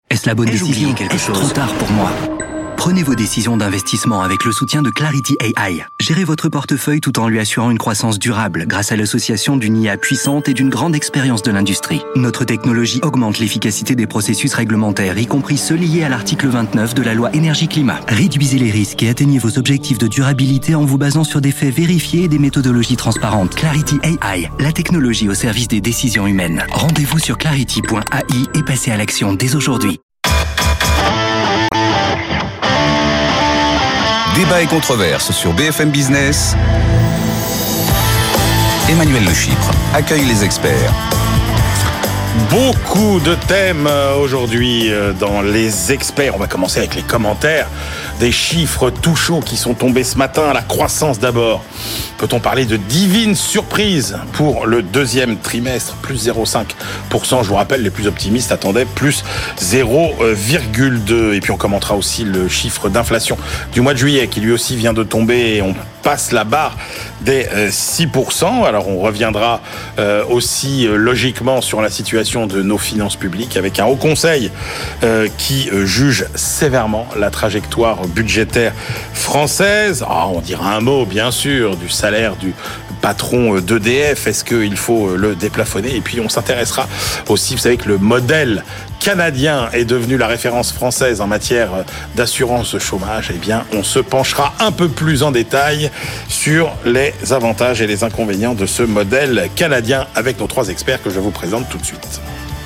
Est-ce la bonne décision? Est-ce trop tard pour moi? Prenez vos décisions d'investissement avec le soutien de Clarity AI. Gérez votre portefeuille tout en lui assurant une croissance durable grâce à l'association d'une IA puissante et d'une grande expérience de l'industrie. Notre technologie augmente l'efficacité des processus réglementaires, y compris ceux liés à l'article 29 de la loi Énergie-Climat. Réduisez les risques et atteignez vos objectifs de durabilité en vous basant sur des faits vérifiés et des méthodologies transparentes. Clarity AI, la technologie au service des décisions humaines. Rendez-vous sur clarity.ai et passez à l'action dès aujourd'hui. Débat et controverse sur BFM Business. Emmanuel Le Chypre accueille les experts. Beaucoup de thèmes aujourd'hui dans les experts. On va commencer avec les commentaires. Des chiffres tout chauds qui sont tombés ce matin. La croissance d'abord. Peut-on parler de divine surprise pour le deuxième trimestre? Plus 0,5%. Je vous rappelle, les plus optimistes attendaient plus 0,2%. Et puis on commentera aussi le chiffre d'inflation du mois de juillet qui lui aussi vient de tomber et on passe la barre des 6%. Alors on reviendra aussi logiquement sur la situation de nos finances publiques avec un haut conseil qui juge sévèrement la trajectoire budgétaire française. On dira un mot bien sûr du salaire du patron d'EDF. Est-ce qu'il faut le déplafonner? Et puis on s'intéressera aussi, vous savez que le modèle canadien est devenu la référence française en matière d'assurance chômage. Eh bien, on se penchera un peu plus en détail sur les avantages et les inconvénients de ce modèle canadien avec nos trois experts que je vous présente tout de suite.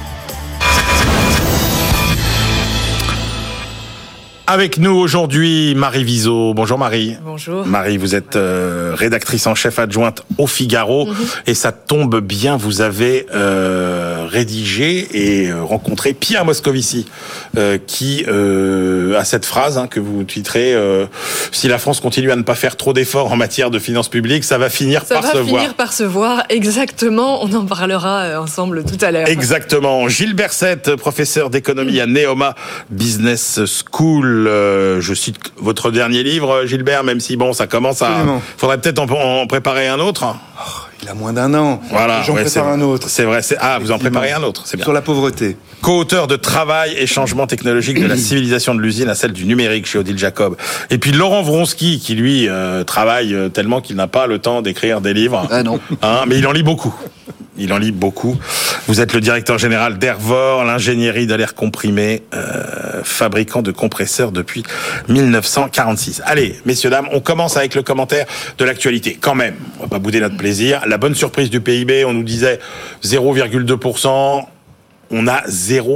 Avec nous aujourd'hui, Marie Viseau. Bonjour Marie. Bonjour. Marie, vous êtes rédactrice en chef adjointe au Figaro. Et ça tombe bien, vous avez rédigé et rencontré Pierre Moscovici, qui a cette phrase que vous titrez si la France continue à ne pas faire trop d'efforts en matière de finances publiques, ça va finir par se voir. Ça va finir par se voir, exactement. On en parlera ensemble tout à l'heure. Exactement. Gilles Berset, professeur d'économie à Neoma Business School. Je cite votre dernier livre, Gilbert, même si ça commence à... Absolument. Faudrait peut-être en préparer un autre. Il a moins d'un an. Voilà. J'en prépare un autre. C'est vrai. Vous en préparez un autre. C'est bien. Sur la pauvreté. Co-auteur de Travail et changement technologique de la civilisation de l'usine à celle du numérique chez Odile Jacob. Et puis Laurent Vronsky, qui lui travaille tellement qu'il n'a pas le temps d'écrire des livres. Ah non. Mais il en lit beaucoup. Vous êtes le directeur général d'Airvor, l'ingénierie de l'air comprimé, fabricant de compresseurs depuis 1946. Allez, messieurs, dames, on commence avec le commentaire de l'actualité. Quand même, on va pas bouder notre plaisir. La bonne surprise du PIB, on nous disait 0,2%. On a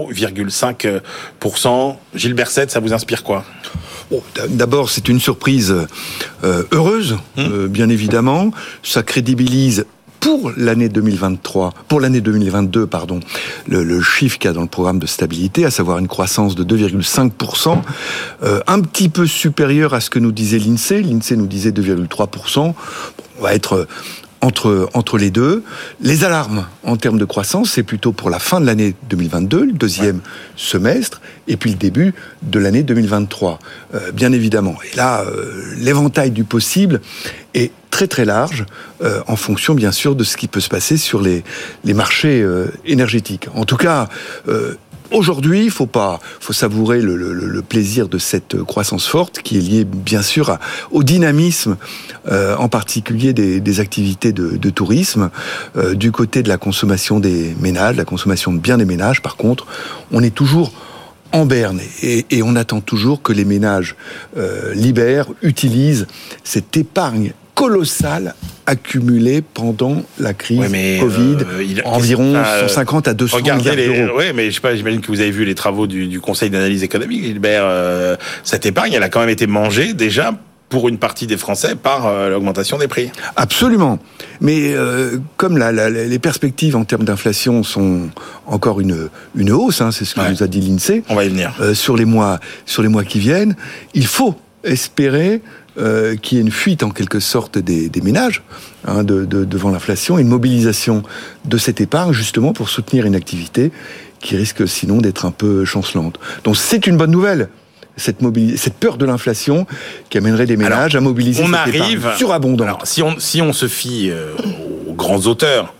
0,5%. Gilles Berset, ça vous inspire quoi? D'abord, c'est une surprise heureuse, bien évidemment. Ça crédibilise pour l'année 2022, le chiffre qu'il y a dans le programme de stabilité, à savoir une croissance de 2,5%, un petit peu supérieure à ce que nous disait l'INSEE. L'INSEE nous disait 2,3%. On va être entre les deux. Les alarmes en termes de croissance, c'est plutôt pour la fin de l'année 2022, le deuxième semestre, et puis le début de l'année 2023, bien évidemment. Et là, l'éventail du possible est très très large, en fonction bien sûr de ce qui peut se passer sur les marchés énergétiques. En tout cas, aujourd'hui, il faut savourer le plaisir de cette croissance forte qui est liée bien sûr au dynamisme, en particulier des activités de tourisme. Du côté de la consommation des ménages, la consommation de biens des ménages, par contre, on est toujours en berne et on attend toujours que les ménages libèrent, utilisent cette épargne colossale accumulée pendant la crise Covid, environ 150 à 200 milliards d'euros. Oui, mais je sais pas, j'imagine que vous avez vu les travaux du Conseil d'analyse économique, Gilbert. Cette épargne, elle a quand même été mangée déjà pour une partie des Français par l'augmentation des prix. Absolument. Mais comme les perspectives en termes d'inflation sont encore une hausse, c'est ce que nous a dit l'INSEE. On va y venir. Sur les mois qui viennent, il faut espérer qu'il y ait une fuite en quelque sorte des ménages devant l'inflation, et une mobilisation de cette épargne justement pour soutenir une activité qui risque sinon d'être un peu chancelante. Donc c'est une bonne nouvelle, cette peur de l'inflation qui amènerait les ménages à mobiliser cette épargne surabondante. Alors si on se fie aux grands auteurs,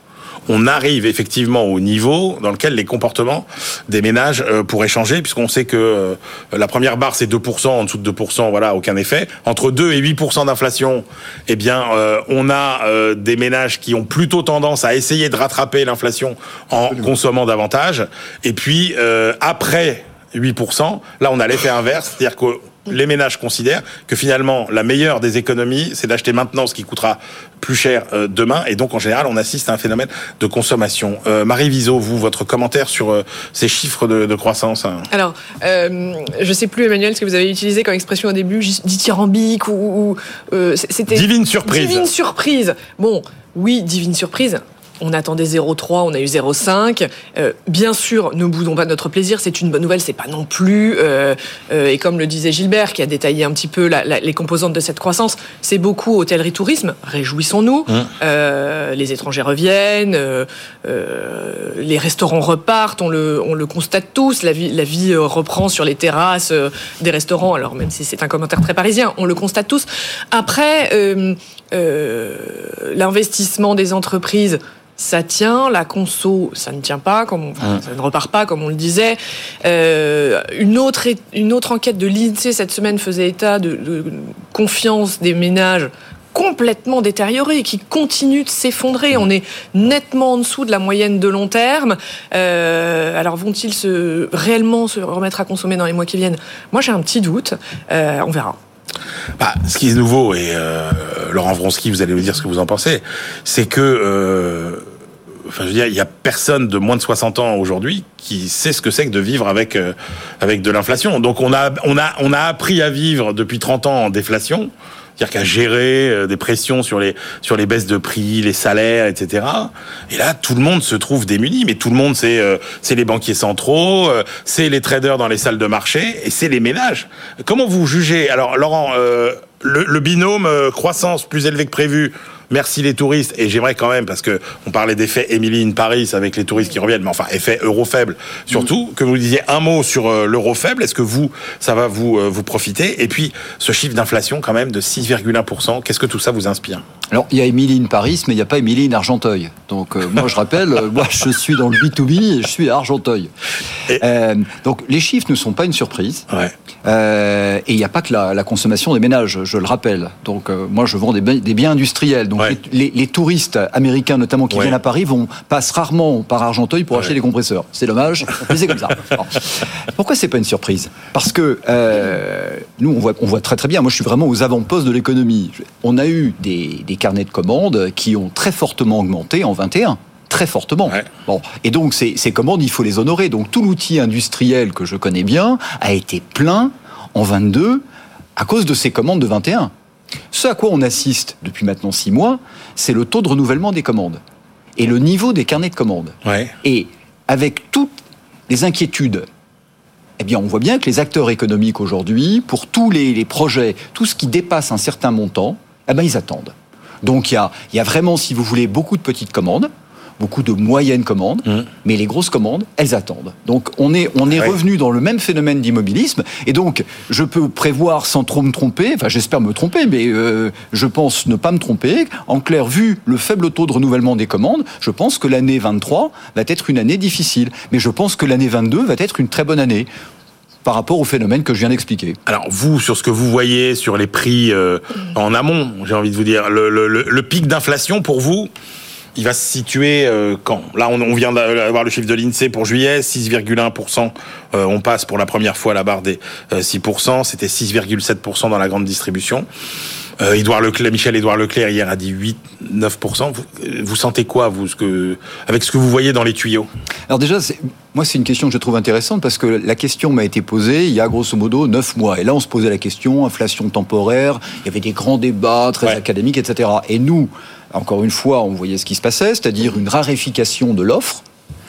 on arrive effectivement au niveau dans lequel les comportements des ménages pourraient changer, puisqu'on sait que la première barre c'est 2%, en dessous de 2%, voilà, aucun effet. Entre 2 et 8% d'inflation, eh bien, on a des ménages qui ont plutôt tendance à essayer de rattraper l'inflation en consommant davantage. Et puis après 8%, là on a l'effet inverse, c'est-à-dire que les ménages considèrent que finalement la meilleure des économies, c'est d'acheter maintenant ce qui coûtera plus cher demain, et donc en général on assiste à un phénomène de consommation. Marie Vizot, vous, votre commentaire sur ces chiffres de croissance? Alors, je sais plus, Emmanuel, ce que vous avez utilisé comme expression au début, dithyrambique ou c'était divine surprise. Divine surprise. Bon, oui, divine surprise. On attendait 0,3, on a eu 0,5. Bien sûr, ne boudons pas notre plaisir, c'est une bonne nouvelle, c'est pas non plus... et comme le disait Gilbert, qui a détaillé un petit peu les composantes de cette croissance, c'est beaucoup hôtellerie-tourisme, réjouissons-nous. Les étrangers reviennent, les restaurants repartent, on le constate tous, la vie reprend sur les terrasses des restaurants, alors même si c'est un commentaire très parisien, on le constate tous. Après, l'investissement des entreprises, ça tient, la conso, ça ne tient pas, ça ne repart pas, comme on le disait. Une autre enquête de l'INSEE cette semaine faisait état de confiance des ménages complètement détériorée, qui continue de s'effondrer. On est nettement en dessous de la moyenne de long terme. Alors vont-ils réellement se remettre à consommer dans les mois qui viennent? Moi, j'ai un petit doute. On verra. Ce qui est nouveau, et Laurent Vronsky, vous allez me dire ce que vous en pensez, c'est que je veux dire, il y a personne de moins de 60 ans aujourd'hui qui sait ce que c'est que de vivre avec de l'inflation. Donc on a appris à vivre depuis 30 ans en déflation, c'est-à-dire qu'à gérer des pressions sur les baisses de prix, les salaires, etc. Et là, tout le monde se trouve démuni, mais tout le monde, c'est les banquiers centraux, c'est les traders dans les salles de marché, et c'est les ménages. Comment vous jugez? Alors, Laurent, le binôme croissance plus élevé que prévu, merci les touristes, et j'aimerais quand même, parce que on parlait d'effet Emily in Paris avec les touristes qui reviennent, mais enfin effet euro faible surtout, que vous disiez un mot sur l'euro faible. Est-ce que ça va vous profiter? Et puis ce chiffre d'inflation quand même de 6,1%, qu'est-ce que tout ça vous inspire? Alors, il y a Emily in Paris, mais il n'y a pas Emily in Argenteuil. Donc, moi, je rappelle, moi, je suis dans le B2B et je suis à Argenteuil. Donc, les chiffres ne sont pas une surprise. Ouais. Et il n'y a pas que la consommation des ménages, je le rappelle. Donc, moi, je vends des biens industriels. Donc, les touristes américains, notamment, qui viennent à Paris, passent rarement par Argenteuil pour acheter des compresseurs. C'est dommage, mais c'est comme ça. Alors, pourquoi c'est pas une surprise? Parce que nous, on voit très très bien. Moi, je suis vraiment aux avant-postes de l'économie. On a eu des carnets de commandes qui ont très fortement augmenté en 21. Très fortement. Ouais. Bon. Et donc, ces commandes, il faut les honorer. Donc, tout l'outil industriel que je connais bien a été plein en 22 à cause de ces commandes de 21. Ce à quoi on assiste depuis maintenant 6 mois, c'est le taux de renouvellement des commandes et le niveau des carnets de commandes. Ouais. Et avec toutes les inquiétudes, eh bien, on voit bien que les acteurs économiques aujourd'hui, pour tous les projets, tout ce qui dépasse un certain montant, eh ben, ils attendent. Donc, il y a vraiment, si vous voulez, beaucoup de petites commandes, beaucoup de moyennes commandes, mais les grosses commandes, elles attendent. Donc, on est revenu dans le même phénomène d'immobilisme, et donc, je peux prévoir sans trop me tromper, enfin, j'espère me tromper, mais je pense ne pas me tromper. En clair, vu le faible taux de renouvellement des commandes, je pense que l'année 23 va être une année difficile, mais je pense que l'année 22 va être une très bonne année par rapport au phénomène que je viens d'expliquer. Alors vous, sur ce que vous voyez sur les prix en amont, j'ai envie de vous dire, le pic d'inflation pour vous, il va se situer quand? Là, on vient d'avoir le chiffre de l'INSEE pour juillet, 6,1%. On passe pour la première fois la barre des 6%. C'était 6,7% dans la grande distribution. Michel-Édouard Leclerc hier a dit 8-9%. Vous sentez quoi, vous, avec ce que vous voyez dans les tuyaux? Alors déjà, moi, c'est une question que je trouve intéressante parce que la question m'a été posée il y a grosso modo 9 mois. Et là, on se posait la question, inflation temporaire, il y avait des grands débats très académiques, etc. Et nous, encore une fois, on voyait ce qui se passait, c'est-à-dire une raréfication de l'offre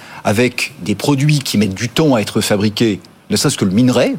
avec des produits qui mettent du temps à être fabriqués, ne serait-ce que le minerai.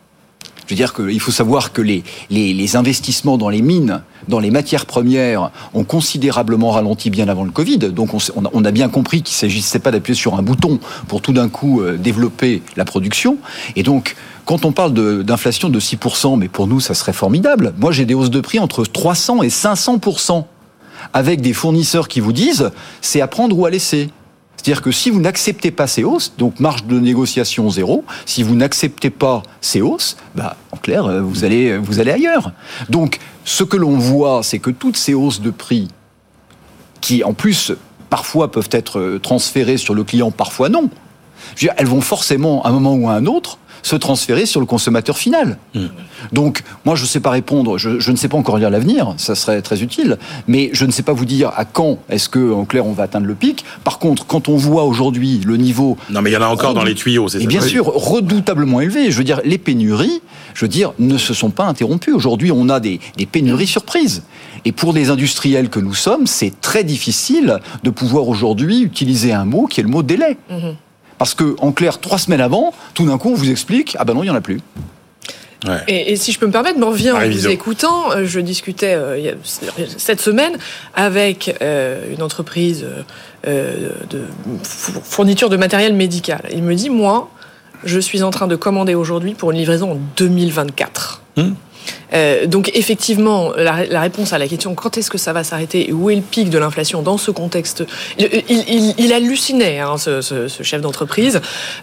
Je veux dire qu'il faut savoir que les investissements dans les mines, dans les matières premières, ont considérablement ralenti bien avant le Covid. Donc on a bien compris qu'il ne s'agissait pas d'appuyer sur un bouton pour tout d'un coup développer la production. Et donc, quand on parle d'inflation de 6%, mais pour nous, ça serait formidable. Moi, j'ai des hausses de prix entre 300 et 500%. Avec des fournisseurs qui vous disent, c'est à prendre ou à laisser. C'est-à-dire que si vous n'acceptez pas ces hausses, donc marge de négociation zéro, si vous n'acceptez pas ces hausses, en clair, vous allez ailleurs. Donc, ce que l'on voit, c'est que toutes ces hausses de prix, qui en plus, parfois peuvent être transférées sur le client, parfois non, elles vont forcément, à un moment ou à un autre, se transférer sur le consommateur final. Donc, moi, je ne sais pas répondre, je ne sais pas encore lire l'avenir, ça serait très utile, mais je ne sais pas vous dire à quand est-ce que, en clair, on va atteindre le pic. Par contre, quand on voit aujourd'hui le niveau... Non, mais il y en a encore dans les tuyaux, c'est ça. Et bien sûr, redoutablement élevé. Je veux dire, les pénuries, ne se sont pas interrompues. Aujourd'hui, on a des pénuries surprises. Et pour les industriels que nous sommes, c'est très difficile de pouvoir aujourd'hui utiliser un mot qui est le mot délai. Parce que, en clair, 3 semaines avant, tout d'un coup, on vous explique, non, il n'y en a plus. Ouais. Et si je peux me permettre, me revient en vous écoutant, je discutais cette semaine avec une entreprise de fourniture de matériel médical. Il me dit, moi, je suis en train de commander aujourd'hui pour une livraison en 2024. Donc effectivement, la réponse à la question quand est-ce que ça va s'arrêter et où est le pic de l'inflation dans ce contexte, il hallucinait, ce chef d'entreprise.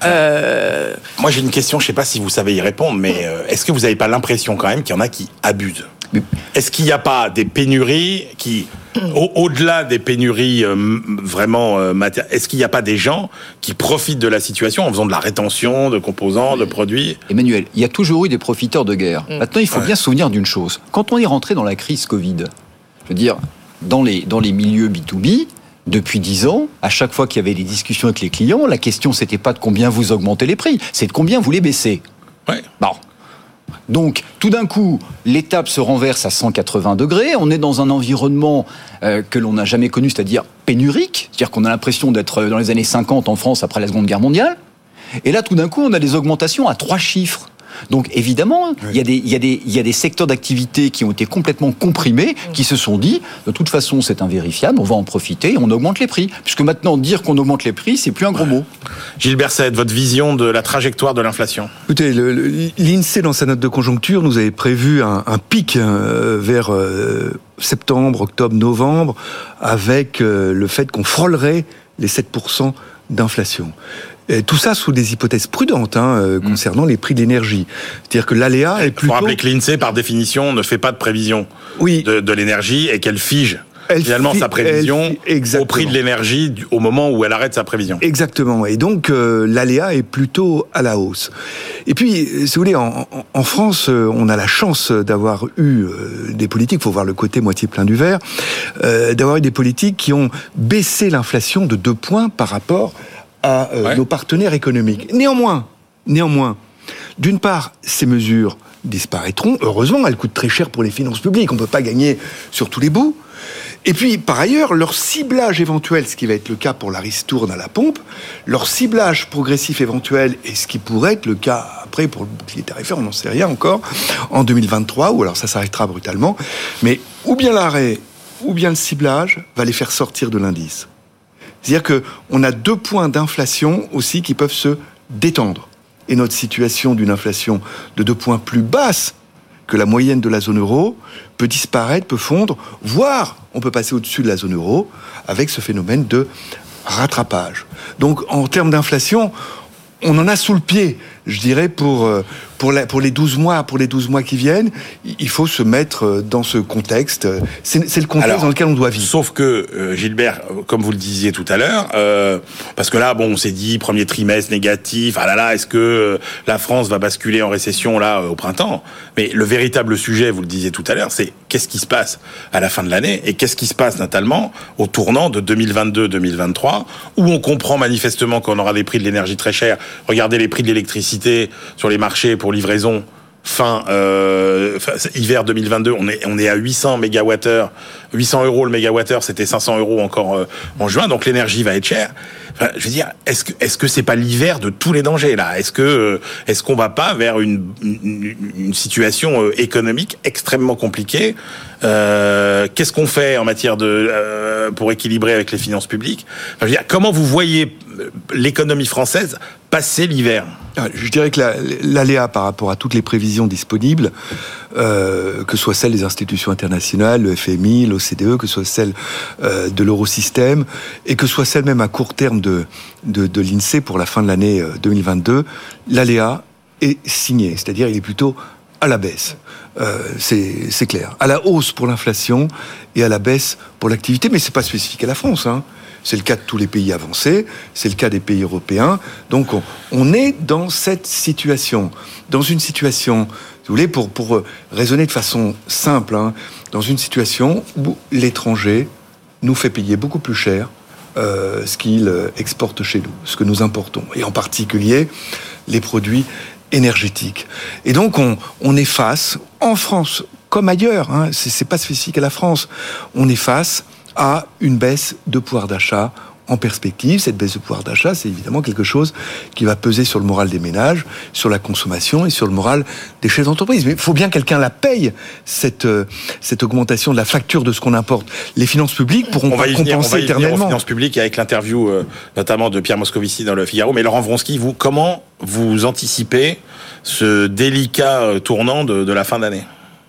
Moi j'ai une question, je ne sais pas si vous savez y répondre, mais est-ce que vous n'avez pas l'impression quand même qu'il y en a qui abusent ? Est-ce qu'il n'y a pas des pénuries qui, au-delà des pénuries vraiment matérielles, est-ce qu'il n'y a pas des gens qui profitent de la situation en faisant de la rétention de composants, de produits ? Emmanuel, il y a toujours eu des profiteurs de guerre. Maintenant, il faut bien se souvenir d'une chose. Quand on est rentré dans la crise Covid, je veux dire, dans les milieux B2B, depuis 10 ans, à chaque fois qu'il y avait des discussions avec les clients, la question, c'était pas de combien vous augmentez les prix, c'est de combien vous les baissez. Donc, tout d'un coup, l'étape se renverse à 180 degrés. On est dans un environnement que l'on n'a jamais connu, c'est-à-dire pénurique. C'est-à-dire qu'on a l'impression d'être dans les années 50 en France après la Seconde Guerre mondiale. Et là, tout d'un coup, on a des augmentations à 3 chiffres. Donc, évidemment, il y a des secteurs d'activité qui ont été complètement comprimés, qui se sont dit, de toute façon, c'est invérifiable, on va en profiter et on augmente les prix. Puisque maintenant, dire qu'on augmente les prix, c'est plus un gros mot. Gilles Berset, votre vision de la trajectoire de l'inflation ? Écoutez, l'INSEE, dans sa note de conjoncture, nous avait prévu un pic vers septembre, octobre, novembre, avec le fait qu'on frôlerait les 7% d'inflation. Et tout ça sous des hypothèses prudentes concernant les prix de l'énergie. C'est-à-dire que l'aléa est plutôt... Il faut rappeler que l'INSEE, par définition, ne fait pas de prévision de l'énergie et qu'elle fige finalement sa prévision au prix de l'énergie au moment où elle arrête sa prévision. Exactement. Et donc, l'aléa est plutôt à la hausse. Et puis, si vous voulez, en France, on a la chance d'avoir eu des politiques, il faut voir le côté moitié plein du verre, d'avoir eu des politiques qui ont baissé l'inflation de 2 points par rapport à nos partenaires économiques. Néanmoins, d'une part, ces mesures disparaîtront. Heureusement, elles coûtent très cher pour les finances publiques. On ne peut pas gagner sur tous les bouts. Et puis, par ailleurs, leur ciblage éventuel, ce qui va être le cas pour la ristourne à la pompe, leur ciblage progressif éventuel, et ce qui pourrait être le cas après pour le bouclier tarifaire, on n'en sait rien encore, en 2023, ou alors ça s'arrêtera brutalement. Mais ou bien l'arrêt, ou bien le ciblage va les faire sortir de l'indice. C'est-à-dire qu'on a 2 points d'inflation aussi qui peuvent se détendre. Et notre situation d'une inflation de 2 points plus basse que la moyenne de la zone euro peut disparaître, peut fondre, voire on peut passer au-dessus de la zone euro avec ce phénomène de rattrapage. Donc en termes d'inflation, on en a sous le pied, je dirais, pour les 12 mois qui viennent. Il faut se mettre dans ce contexte. C'est le contexte dans lequel on doit vivre. Sauf que, Gilbert, comme vous le disiez tout à l'heure, parce que là, on s'est dit, premier trimestre négatif, est-ce que la France va basculer en récession, au printemps ? Mais le véritable sujet, vous le disiez tout à l'heure, c'est qu'est-ce qui se passe à la fin de l'année et qu'est-ce qui se passe notamment au tournant de 2022-2023, où on comprend manifestement qu'on aura des prix de l'énergie très chers. Regardez les prix de l'électricité sur les marchés pour livraison hiver 2022, on est à 800 mégawattheures, 800 € le mégawattheure, c'était 500 € encore en juin, donc l'énergie va être chère. Enfin, je veux dire, est-ce que c'est pas l'hiver de tous les dangers là ? Est-ce qu'on va pas vers une situation économique extrêmement compliquée ? Qu'est-ce qu'on fait en matière pour équilibrer avec les finances publiques ? Enfin, je veux dire, comment vous voyez l'économie française passer l'hiver? Je dirais que l'aléa par rapport à toutes les prévisions disponibles, que ce soit celles des institutions internationales, le FMI, l'OCDE, que ce soit celles de l'Eurosystème, et que ce soit celles même à court terme de l'INSEE pour la fin de l'année 2022, l'aléa est signé, c'est-à-dire il est plutôt à la baisse. C'est clair. À la hausse pour l'inflation et à la baisse pour l'activité, mais c'est pas spécifique à la France, hein. C'est le cas de tous les pays avancés, c'est le cas des pays européens. Donc on est dans cette situation, dans une situation, si vous voulez, pour raisonner de façon simple, hein, dans une situation où l'étranger nous fait payer beaucoup plus cher ce qu'il exporte chez nous, ce que nous importons, et en particulier les produits énergétiques. Et donc on est face, en France comme ailleurs, hein, c'est pas spécifique à la France, on est face à une baisse de pouvoir d'achat en perspective. Cette baisse de pouvoir d'achat, c'est évidemment quelque chose qui va peser sur le moral des ménages, sur la consommation et sur le moral des chefs d'entreprise. Mais il faut bien que quelqu'un la paye, cette augmentation de la facture de ce qu'on importe. Les finances publiques pourront pas compenser éternellement. On va y venir aux finances publiques avec l'interview notamment de Pierre Moscovici dans Le Figaro. Mais Laurent Vronsky, vous, comment vous anticipez ce délicat tournant de la fin d'année ?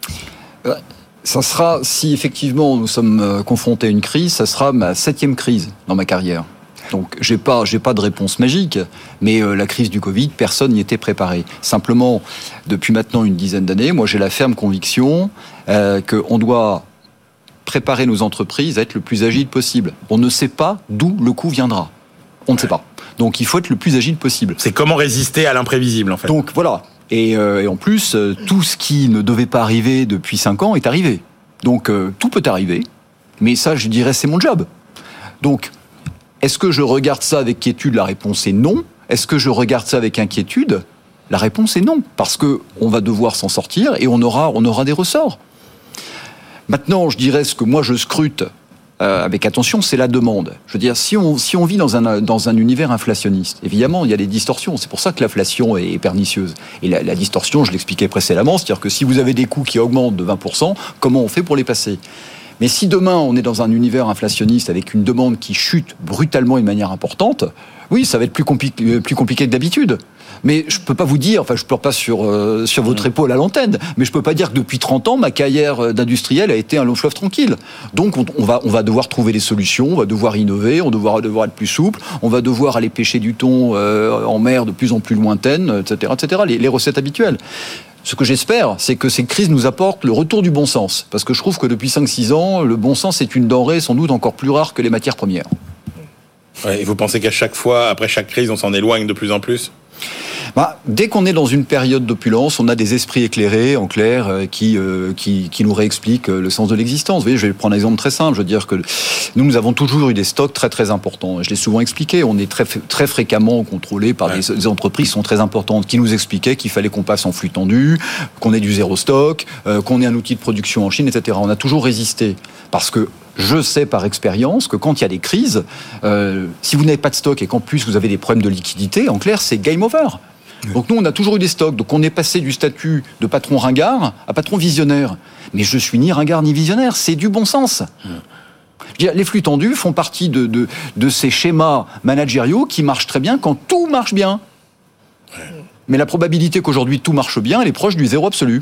Ça sera, si effectivement nous sommes confrontés à une crise, ça sera ma 7e crise dans ma carrière. Donc j'ai pas de réponse magique, mais la crise du Covid, personne n'y était préparé. Simplement, depuis maintenant une dizaine d'années, moi j'ai la ferme conviction qu'on doit préparer nos entreprises à être le plus agile possible. On ne sait pas d'où le coup viendra. On ne sait pas. Donc il faut être le plus agile possible. C'est comment résister à l'imprévisible, en fait. Donc voilà. Et en plus, tout ce qui ne devait pas arriver depuis 5 ans est arrivé. Donc tout peut arriver, mais ça, je dirais, c'est mon job. Donc, est-ce que je regarde ça avec quiétude ? La réponse est non. Est-ce que je regarde ça avec inquiétude ? La réponse est non, parce que on va devoir s'en sortir et on aura des ressorts. Maintenant, je dirais ce que moi je scrute avec attention, c'est la demande. Je veux dire, si on vit dans un univers inflationniste, évidemment, il y a des distorsions. C'est pour ça que l'inflation est pernicieuse. Et la distorsion, je l'expliquais précédemment, c'est-à-dire que si vous avez des coûts qui augmentent de 20%, comment on fait pour les passer ? Mais si demain, on est dans un univers inflationniste avec une demande qui chute brutalement et de manière importante, oui, ça va être plus compliqué que d'habitude. Mais je peux pas vous dire, enfin je pleure pas sur votre épaule à l'antenne, mais je peux pas dire que depuis 30 ans, ma carrière d'industriel a été un long fleuve tranquille. Donc on va devoir trouver des solutions, on va devoir innover, on va devoir être plus souple, on va devoir aller pêcher du thon en mer de plus en plus lointaine, etc., etc., les recettes habituelles. Ce que j'espère, c'est que ces crises nous apportent le retour du bon sens. Parce que je trouve que depuis 5-6 ans, le bon sens est une denrée sans doute encore plus rare que les matières premières. Ouais, et vous pensez qu'à chaque fois, après chaque crise, on s'en éloigne de plus en plus ? Dès qu'on est dans une période d'opulence, on a des esprits éclairés, en clair, qui nous réexpliquent le sens de l'existence. Vous voyez, je vais prendre un exemple très simple. Je veux dire que nous avons toujours eu des stocks très très importants. Je l'ai souvent expliqué. On est très très fréquemment contrôlé par des entreprises qui sont très importantes, qui nous expliquaient qu'il fallait qu'on passe en flux tendu, qu'on ait du zéro stock, qu'on ait un outil de production en Chine, etc. On a toujours résisté parce que je sais par expérience que quand il y a des crises, si vous n'avez pas de stock et qu'en plus vous avez des problèmes de liquidité, en clair, c'est game over. Donc nous, on a toujours eu des stocks. Donc on est passé du statut de patron ringard à patron visionnaire. Mais je suis ni ringard ni visionnaire, c'est du bon sens. Je veux dire, les flux tendus font partie de ces schémas managériaux qui marchent très bien quand tout marche bien. Mais la probabilité qu'aujourd'hui tout marche bien, elle est proche du zéro absolu.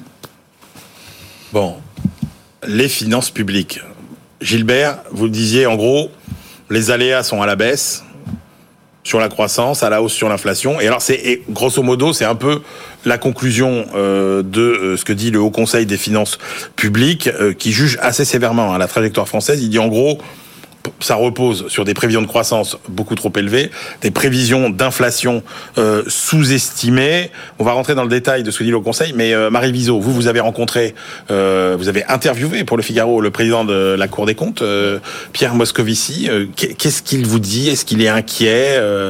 Bon, les finances publiques. Gilbert, vous le disiez, en gros, les aléas sont à la baisse sur la croissance, à la hausse sur l'inflation. Et alors, grosso modo, c'est un peu la conclusion de ce que dit le Haut Conseil des finances publiques, qui juge assez sévèrement la trajectoire française. Il dit en gros, ça repose sur des prévisions de croissance beaucoup trop élevées, des prévisions d'inflation sous-estimées. On va rentrer dans le détail de ce que dit le Haut Conseil, mais Marie Viseau, vous avez rencontré, vous avez interviewé pour Le Figaro le président de la Cour des comptes, Pierre Moscovici. Qu'est-ce qu'il vous dit ? Est-ce qu'il est inquiet ?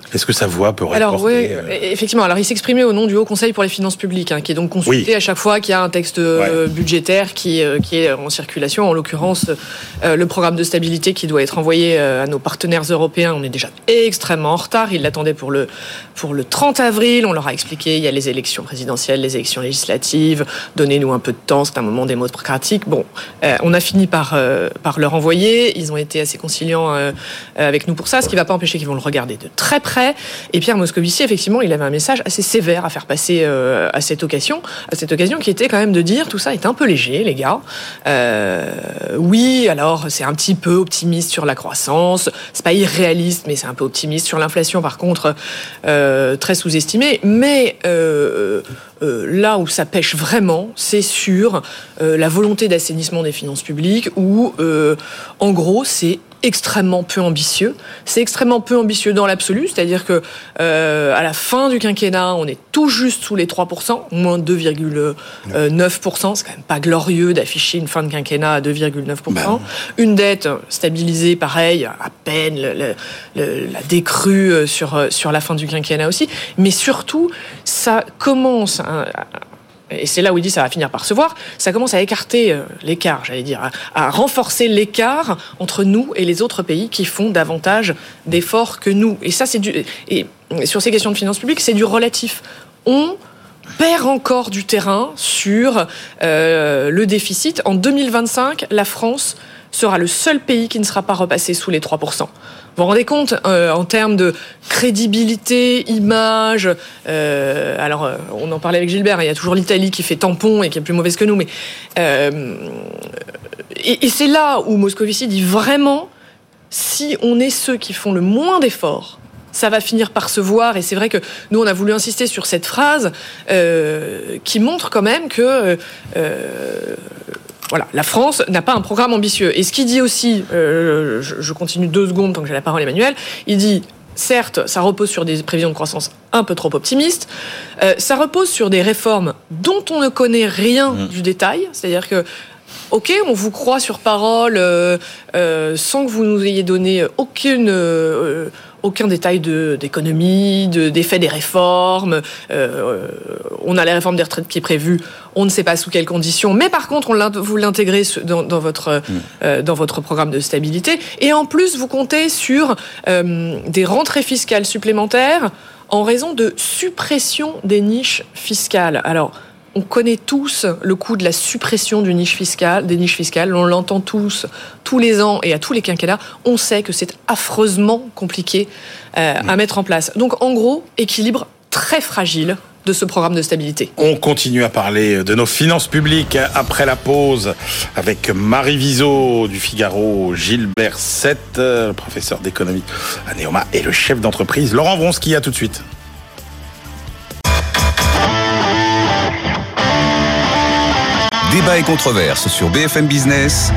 Est-ce que sa voix peut être portée ? Alors oui, effectivement. Alors il s'exprimait au nom du Haut Conseil pour les finances publiques, qui est donc consulté à chaque fois qu'il y a un texte budgétaire qui est en circulation. En l'occurrence, le programme de stabilité qui doit être envoyé à nos partenaires européens. On est déjà extrêmement en retard. Ils l'attendaient pour le 30 avril. On leur a expliqué, il y a les élections présidentielles, les élections législatives. Donnez-nous un peu de temps. C'est un moment démocratique. Bon, on a fini par leur envoyer. Ils ont été assez conciliants avec nous pour ça, ce qui ne va pas empêcher qu'ils vont le regarder de très près. Et Pierre Moscovici, effectivement, il avait un message assez sévère à faire passer à cette occasion qui était quand même de dire tout ça est un peu léger, les gars. Oui, alors c'est un petit peu optimiste sur la croissance, c'est pas irréaliste, mais c'est un peu optimiste sur l'inflation. Par contre, très sous-estimé. Mais là où ça pêche vraiment, c'est sur la volonté d'assainissement des finances publiques, où en gros c'est extrêmement peu ambitieux. C'est extrêmement peu ambitieux dans l'absolu, c'est-à-dire que à la fin du quinquennat, on est tout juste sous les 3%, moins 2,9%. C'est quand même pas glorieux d'afficher une fin de quinquennat à 2,9%. Une dette stabilisée, pareil, à peine la décrue sur la fin du quinquennat aussi. Mais surtout, ça commence et c'est là où il dit ça va finir par se voir, ça commence à écarter l'écart, j'allais dire, à renforcer l'écart entre nous et les autres pays qui font davantage d'efforts que nous. Et ça, et sur ces questions de finances publiques, c'est du relatif. On perd encore du terrain sur le déficit. En 2025, la France sera le seul pays qui ne sera pas repassé sous les 3%. Vous vous rendez compte, en termes de crédibilité, image, alors on en parlait avec Gilbert, il y a toujours l'Italie qui fait tampon et qui est plus mauvaise que nous, mais et c'est là où Moscovici dit vraiment, si on est ceux qui font le moins d'efforts, ça va finir par se voir. Et c'est vrai que nous, on a voulu insister sur cette phrase qui montre quand même que voilà, la France n'a pas un programme ambitieux. Et ce qu'il dit aussi, je continue 2 secondes tant que j'ai la parole, Emmanuel, il dit, certes, ça repose sur des prévisions de croissance un peu trop optimistes, ça repose sur des réformes dont on ne connaît rien du détail, c'est-à-dire que ok, on vous croit sur parole sans que vous nous ayez donné aucun détail d'économie, d'effet des réformes. On a la réforme des retraites qui est prévue, on ne sait pas sous quelles conditions, mais par contre, vous l'intégrez dans votre programme de stabilité. Et en plus, vous comptez sur des rentrées fiscales supplémentaires en raison de suppression des niches fiscales. Alors, on connaît tous le coût de la suppression des niches fiscales. On l'entend tous les ans et à tous les quinquennats. On sait que c'est affreusement compliqué à mettre en place. Donc, en gros, équilibre très fragile de ce programme de stabilité. On continue à parler de nos finances publiques après la pause avec Marie Viseau du Figaro, Gilbert Sett, professeur d'économie à Neoma, et le chef d'entreprise Laurent Vronsky. À tout de suite. Débat et controverse sur BFM Business.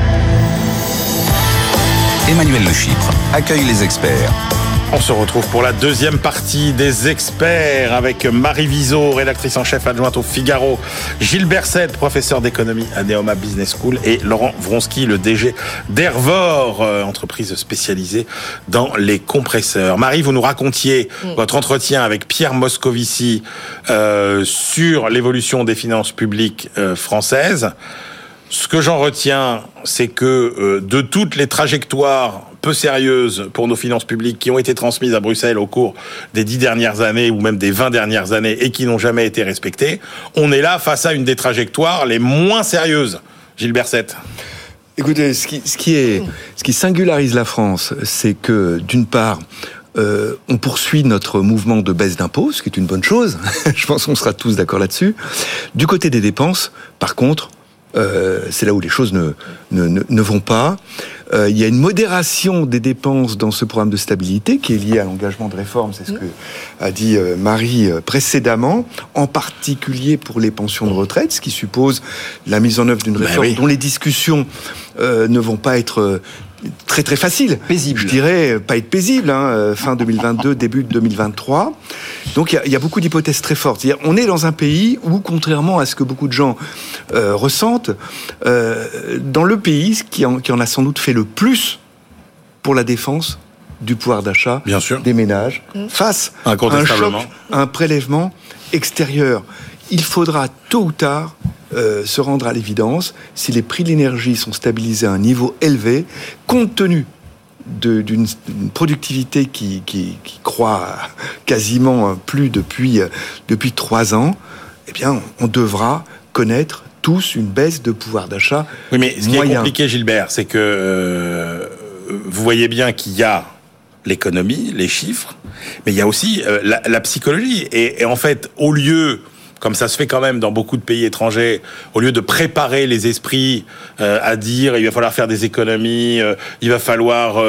Emmanuel Le Chypre accueille les experts. On se retrouve pour la deuxième partie des experts avec Marie Viseau, rédactrice en chef adjointe au Figaro, Gilbert Sett, professeur d'économie à Neoma Business School, et Laurent Vronsky, le DG d'Hervor, entreprise spécialisée dans les compresseurs. Marie, vous nous racontiez votre entretien avec Pierre Moscovici sur l'évolution des finances publiques françaises. Ce que j'en retiens, c'est que de toutes les trajectoires peu sérieuses pour nos finances publiques qui ont été transmises à Bruxelles au cours des 10 dernières années ou même des 20 dernières années et qui n'ont jamais été respectées, on est là face à une des trajectoires les moins sérieuses. Gilbert Sett. Écoutez, ce qui singularise la France, c'est que d'une part, on poursuit notre mouvement de baisse d'impôts, ce qui est une bonne chose. Je pense qu'on sera tous d'accord là-dessus. Du côté des dépenses, par contre, c'est là où les choses ne vont pas. Il y a une modération des dépenses dans ce programme de stabilité qui est liée à l'engagement de réforme, c'est ce que a dit Marie précédemment, en particulier pour les pensions de retraite, ce qui suppose la mise en œuvre d'une réforme dont les discussions ne vont pas être très très facile. Paisible. Je dirais pas être paisible, fin 2022, début 2023. Donc il y a beaucoup d'hypothèses très fortes. C'est-à-dire, on est dans un pays où, contrairement à ce que beaucoup de gens ressentent, dans le pays qui en a sans doute fait le plus pour la défense, du pouvoir d'achat Bien sûr. des ménages face à un choc, à un prélèvement extérieur. Il faudra tôt ou tard se rendre à l'évidence, si les prix de l'énergie sont stabilisés à un niveau élevé, compte tenu d'une productivité qui croît quasiment plus depuis 3 ans, eh bien, on devra connaître tous une baisse de pouvoir d'achat. Oui, mais ce qui moyen. est compliqué, Gilbert, c'est que vous voyez bien qu'il y a l'économie, les chiffres, mais il y a aussi la psychologie. Et en fait, au lieu, comme ça se fait quand même dans beaucoup de pays étrangers, au lieu de préparer les esprits à dire il va falloir faire des économies, il va falloir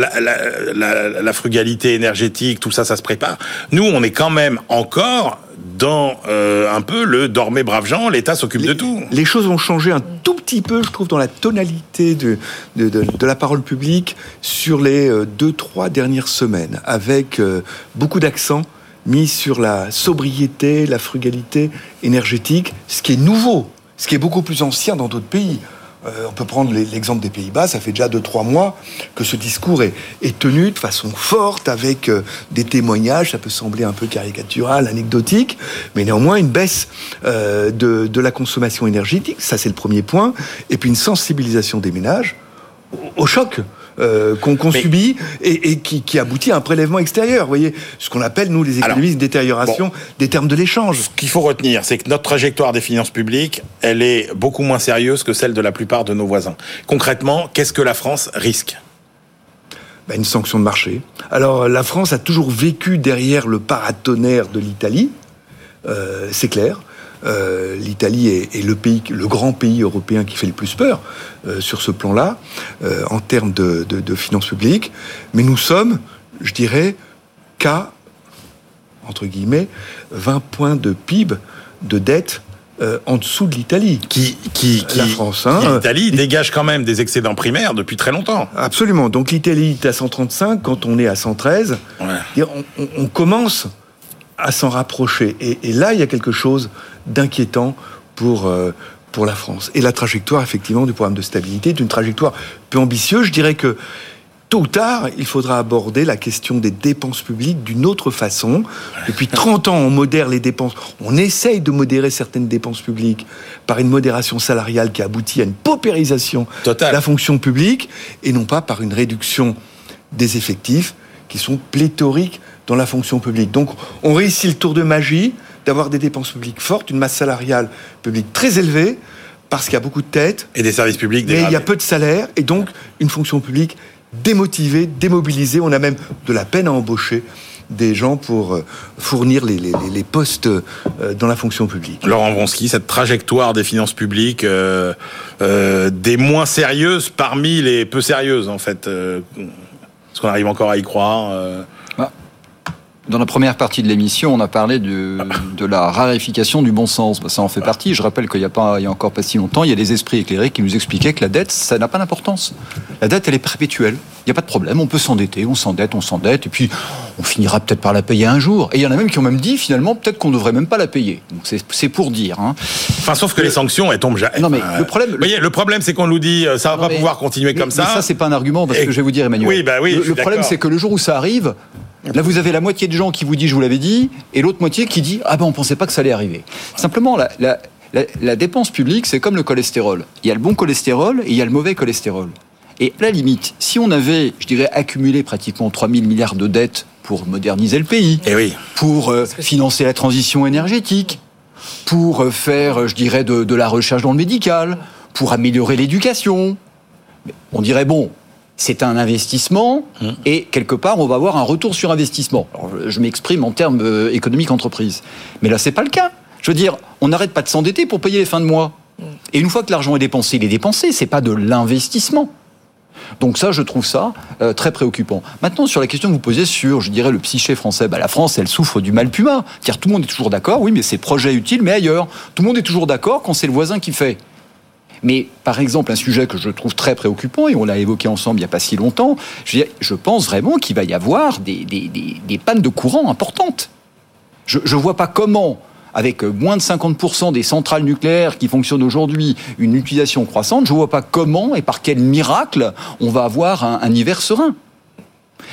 la frugalité énergétique, tout ça, ça se prépare. Nous, on est quand même encore dans un peu le dormez braves gens, l'État s'occupe de tout. Les choses ont changé un tout petit peu, je trouve, dans la tonalité de la parole publique sur les 2-3 dernières semaines, avec beaucoup d'accent mis sur la sobriété, la frugalité énergétique, ce qui est nouveau, ce qui est beaucoup plus ancien dans d'autres pays. On peut prendre l'exemple des Pays-Bas, ça fait déjà 2-3 mois que ce discours est tenu de façon forte, avec des témoignages, ça peut sembler un peu caricatural, anecdotique, mais néanmoins une baisse de la consommation énergétique, ça c'est le premier point, et puis une sensibilisation des ménages au choc qu'on subit et qui aboutit à un prélèvement extérieur. Vous voyez, ce qu'on appelle, nous, les économistes, une détérioration des termes de l'échange. Ce qu'il faut retenir, c'est que notre trajectoire des finances publiques, elle est beaucoup moins sérieuse que celle de la plupart de nos voisins. Concrètement, qu'est-ce que la France risque ? Une sanction de marché. Alors, la France a toujours vécu derrière le paratonnerre de l'Italie, c'est clair. L'Italie est le grand pays européen qui fait le plus peur sur ce plan-là, en termes de finances publiques. Mais nous sommes, je dirais, qu'à, entre guillemets, 20 points de PIB de dette en dessous de l'Italie. La France, l'Italie dégage quand même des excédents primaires depuis très longtemps. Absolument. Donc l'Italie est à 135, quand on est à 113, on commence à s'en rapprocher. Et là, il y a quelque chose d'inquiétant pour la France. Et la trajectoire, effectivement, du programme de stabilité est une trajectoire peu ambitieuse. Je dirais que, tôt ou tard, il faudra aborder la question des dépenses publiques d'une autre façon. Depuis 30 ans, on modère les dépenses. On essaye de modérer certaines dépenses publiques par une modération salariale qui aboutit à une paupérisation de la fonction publique, et non pas par une réduction des effectifs qui sont pléthoriques dans la fonction publique. Donc, on réussit le tour de magie d'avoir des dépenses publiques fortes, une masse salariale publique très élevée, parce qu'il y a beaucoup de têtes. Et des services publics dégradés. Mais il y a peu de salaires, et donc une fonction publique démotivée, démobilisée. On a même de la peine à embaucher des gens pour fournir les postes dans la fonction publique. Laurent Wronski, cette trajectoire des finances publiques, des moins sérieuses parmi les peu sérieuses, en fait. Est-ce qu'on arrive encore à y croire Dans la première partie de l'émission, on a parlé de la raréfication du bon sens. Ça en fait partie. Je rappelle qu'il y a encore pas si longtemps, il y a des esprits éclairés qui nous expliquaient que la dette, ça n'a pas d'importance. La dette, elle est perpétuelle. Il n'y a pas de problème. On peut s'endetter, on s'endette, et puis on finira peut-être par la payer un jour. Et il y en a même qui ont même dit, finalement, peut-être qu'on ne devrait même pas la payer. Donc c'est pour dire. Enfin, sauf que les sanctions, elles tombent jamais. Non, mais le problème, c'est qu'on nous dit, ça va pas pouvoir continuer comme ça. Mais ça, c'est pas un argument, parce que je vais vous dire, Emmanuel. Le problème, c'est que le jour où ça arrive, là, vous avez la moitié de gens qui vous disent, je vous l'avais dit, et l'autre moitié qui dit, on pensait pas que ça allait arriver. Simplement, la dépense publique, c'est comme le cholestérol. Il y a le bon cholestérol et il y a le mauvais cholestérol. Et à la limite, si on avait, je dirais, accumulé pratiquement 3 000 milliards de dettes pour moderniser le pays, pour financer la transition énergétique, pour faire, je dirais, de la recherche dans le médical, pour améliorer l'éducation, on dirait, c'est un investissement et quelque part, on va avoir un retour sur investissement. Alors, je m'exprime en termes économiques entreprise. Mais là, c'est pas le cas. Je veux dire, on n'arrête pas de s'endetter pour payer les fins de mois. Et une fois que l'argent est dépensé, il est dépensé. C'est pas de l'investissement. Donc ça, je trouve ça très préoccupant. Maintenant, sur la question que vous posez sur, je dirais, le psyché français, la France, elle souffre du mal puma. C'est-à-dire, tout le monde est toujours d'accord, oui, mais c'est projet utile, mais ailleurs. Tout le monde est toujours d'accord quand c'est le voisin qui fait. Mais, par exemple, un sujet que je trouve très préoccupant, et on l'a évoqué ensemble il n'y a pas si longtemps, je pense vraiment qu'il va y avoir des pannes de courant importantes. Je ne vois pas comment, avec moins de 50% des centrales nucléaires qui fonctionnent aujourd'hui, une utilisation croissante, je ne vois pas comment et par quel miracle on va avoir un hiver serein.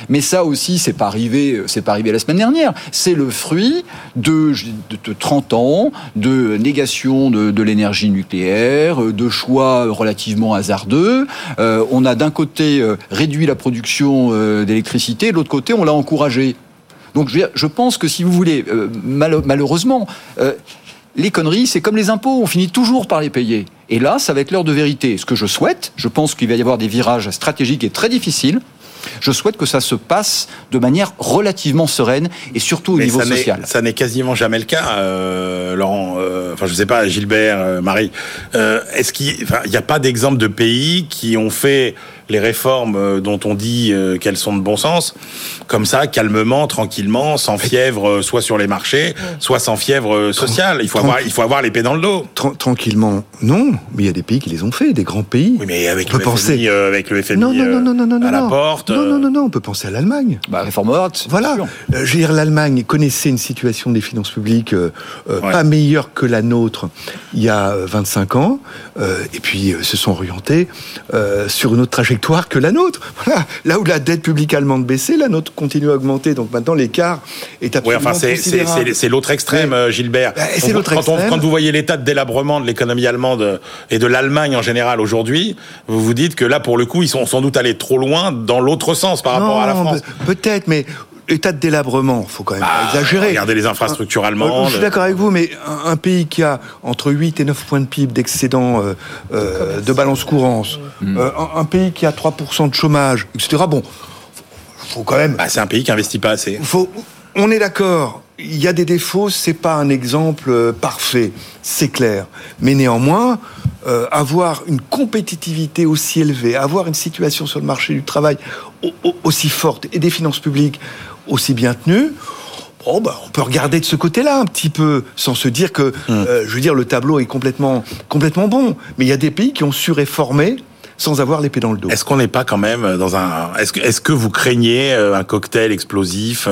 Mais ça aussi, c'est pas arrivé la semaine dernière. C'est le fruit de 30 ans de négation de l'énergie nucléaire, de choix relativement hasardeux. On a d'un côté réduit la production d'électricité, de l'autre côté, on l'a encouragé. Donc je pense que si vous voulez, malheureusement, les conneries, c'est comme les impôts, on finit toujours par les payer. Et là, ça va être l'heure de vérité. Ce que je souhaite, je pense qu'il va y avoir des virages stratégiques et très difficiles. Je souhaite que ça se passe de manière relativement sereine et surtout au niveau social. Ça n'est quasiment jamais le cas, Laurent. Enfin, je sais pas, Gilbert, Marie. Est-ce qu'il n'y a pas d'exemple de pays qui ont fait les réformes dont on dit qu'elles sont de bon sens, comme ça, calmement, tranquillement, sans fièvre, soit sur les marchés, soit sans fièvre sociale. Il faut avoir l'épée dans le dos. Tranquillement, non. Mais il y a des pays qui les ont fait, des grands pays. Oui, mais avec le FMI à la porte. Non, on peut penser à l'Allemagne. Réforme verte. Voilà. Je veux dire, l'Allemagne connaissait une situation des finances publiques pas meilleure que la nôtre il y a 25 ans, et puis se sont orientés sur une autre trajectoire que la nôtre. Voilà. Là où la dette publique allemande baissait, la nôtre continue à augmenter. Donc maintenant, l'écart est absolument considérable. C'est l'autre extrême, Gilbert. C'est l'autre extrême. Quand vous voyez l'état de délabrement de l'économie allemande et de l'Allemagne en général aujourd'hui, vous vous dites que là, pour le coup, ils sont sans doute allés trop loin dans l'autre sens par rapport à la France. Peut-être, mais état de délabrement, faut quand même pas exagérer. Regardez les infrastructures allemandes. Je suis d'accord avec vous, mais un pays qui a entre 8 et 9 points de PIB d'excédent de balance courante, un pays qui a 3% de chômage, etc. Bon, faut quand même... c'est un pays qui investit pas assez. On est d'accord, il y a des défauts, c'est pas un exemple parfait, c'est clair. Mais néanmoins, avoir une compétitivité aussi élevée, avoir une situation sur le marché du travail aussi forte et des finances publiques aussi bien tenues, on peut regarder de ce côté-là un petit peu, sans se dire que, je veux dire, le tableau est complètement bon. Mais il y a des pays qui ont su réformer sans avoir l'épée dans le dos. Est-ce qu'on n'est pas quand même dans un... Est-ce que vous craignez un cocktail explosif,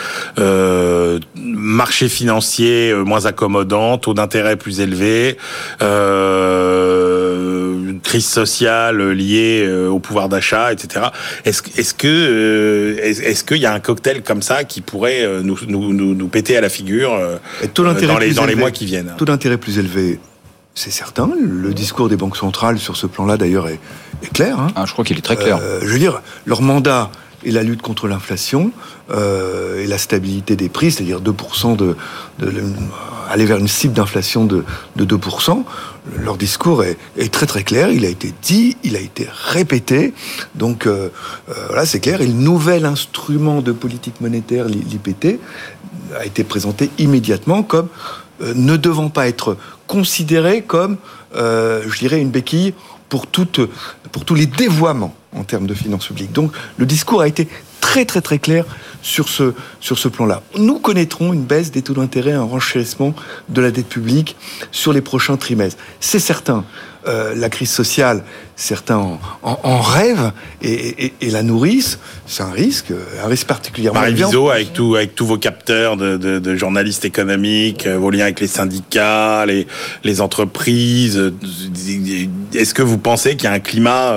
marché financier moins accommodant, taux d'intérêt plus élevé, crise sociale liée au pouvoir d'achat, etc. Est-ce qu'il y a un cocktail comme ça qui pourrait nous péter à la figure dans les mois qui viennent? Taux d'intérêt plus élevé, c'est certain. Le discours des banques centrales sur ce plan-là, d'ailleurs, est clair. Je crois qu'il est très clair. Je veux dire, leur mandat est la lutte contre l'inflation et la stabilité des prix, c'est-à-dire 2% aller vers une cible d'inflation de 2%. Leur discours est très très clair. Il a été dit, il a été répété. Donc voilà, c'est clair. Et le nouvel instrument de politique monétaire, l'IPT, a été présenté immédiatement comme ne devant pas être considéré comme, je dirais, une béquille pour tous les dévoiements en termes de finances publiques. Donc, le discours a été très, très, très clair sur ce plan-là. Nous connaîtrons une baisse des taux d'intérêt, un renchérissement de la dette publique sur les prochains trimestres. C'est certain. La crise sociale, certains en rêvent et la nourrissent. C'est un risque particulièrement élevé. Marie Viseau, avec tous vos capteurs de journalistes économiques, vos liens avec les syndicats, les entreprises, est-ce que vous pensez qu'il y a un climat